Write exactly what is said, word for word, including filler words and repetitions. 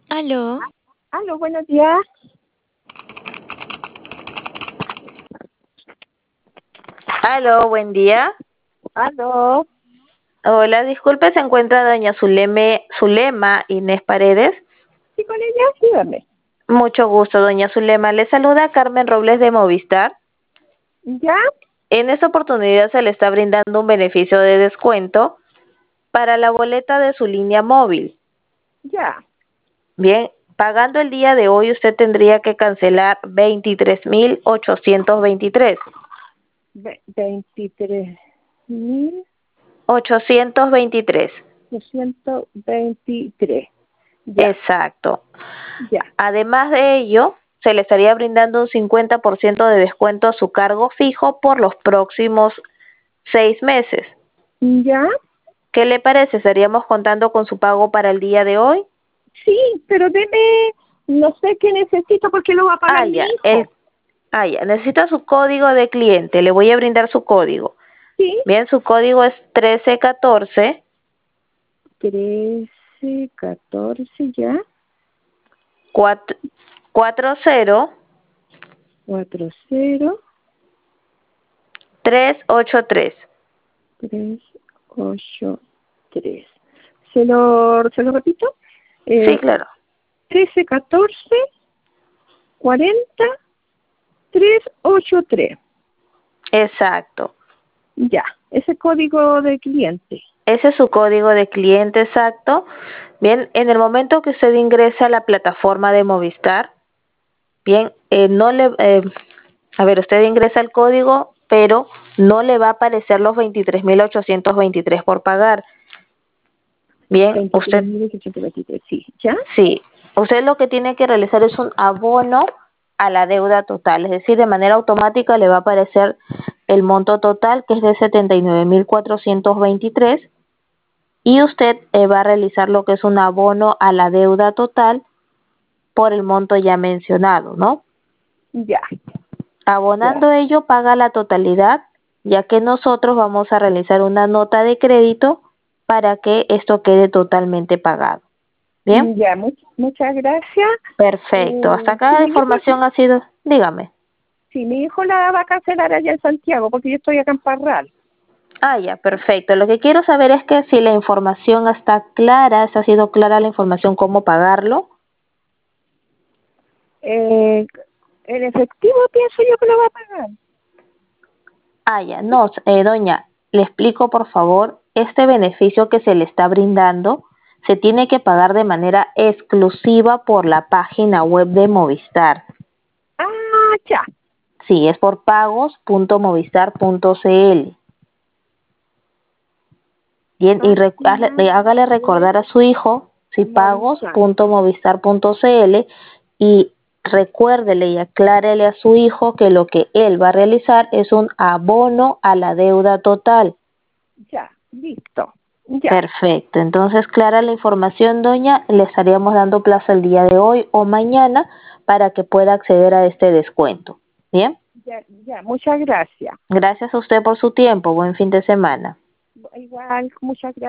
Aló. Aló, buenos días. Aló, buen día. Aló. Hola, disculpe, se encuentra doña Zuleme, Zulema Inés Paredes. Sí, con ella, dígame. Mucho gusto, doña Zulema. Le saluda Carmen Robles de Movistar. ¿Ya? En esta oportunidad se le está brindando un beneficio de descuento para la boleta de su línea móvil. Ya. Bien, pagando el día de hoy usted tendría que cancelar veintitrés mil ochocientos veintitrés. Ve- veintitrés mil ochocientos veintitrés. doscientos veintitrés. Ya. Exacto. Ya. Además de ello, se le estaría brindando un cincuenta por ciento de descuento a su cargo fijo por los próximos seis meses. ¿Ya? ¿Qué le parece? ¿Estaríamos contando con su pago para el día de hoy? Sí, pero deme, no sé qué necesito porque lo va a pagar Ah, mi ya. El, hijo. ah, ya. Necesita su código de cliente. Le voy a brindar su código. Sí. Bien, su código es trece catorce. Trece, catorce, ya. cuatro cero Cuatro, cero, tres ocho tres. tres, ocho, tres. ¿Se lo, se lo repito? Sí, Eh, claro. trece, catorce, cuarenta, trescientos ochenta y tres. Exacto. Ya, ese código de cliente. Ese es su código de cliente exacto. Bien, en el momento que usted ingresa a la plataforma de Movistar, bien, eh, no le, eh, a ver, usted ingresa el código, pero no le va a aparecer los veintitrés mil ochocientos veintitrés por pagar. Bien, veintitrés usted, mil ochocientos veintitrés, sí. ¿Ya? sí, usted lo que tiene que realizar es un abono a la deuda total, es decir, de manera automática le va a aparecer el monto total, que es de setenta y nueve mil cuatrocientos veintitrés. Y usted eh, va a realizar lo que es un abono a la deuda total por el monto ya mencionado, ¿no? Ya, ya. Abonando ello, paga la totalidad, ya que nosotros vamos a realizar una nota de crédito para que esto quede totalmente pagado. ¿Bien? Ya, mu- muchas gracias. Perfecto. Hasta Eh, acá si la mi hijo, información ha sido, dígame. si mi hijo la va a cancelar allá en Santiago, porque yo estoy acá en Parral. Ah, ya, perfecto. Lo que quiero saber es que si la información está clara, si ha sido clara la información cómo pagarlo. Eh, en efectivo pienso yo que lo va a pagar. Ah, ya, no, eh, doña, le explico por favor, este beneficio que se le está brindando se tiene que pagar de manera exclusiva por la página web de Movistar. Ah, ya. Sí, es por pagos punto movistar punto cl. Bien, y re- hazle- Página le- hágale web recordar a su hijo, si pagos Movistar. punto movistar punto cl, y recuérdele y aclárele a su hijo que lo que él va a realizar es un abono a la deuda total. Ya, listo. Ya, Perfecto, entonces clara la información, doña, le estaríamos dando plazo el día de hoy o mañana para que pueda acceder a este descuento. Bien, ya, ya. Muchas gracias. gracias a usted por su tiempo, buen fin de semana. Igual, muchas gracias.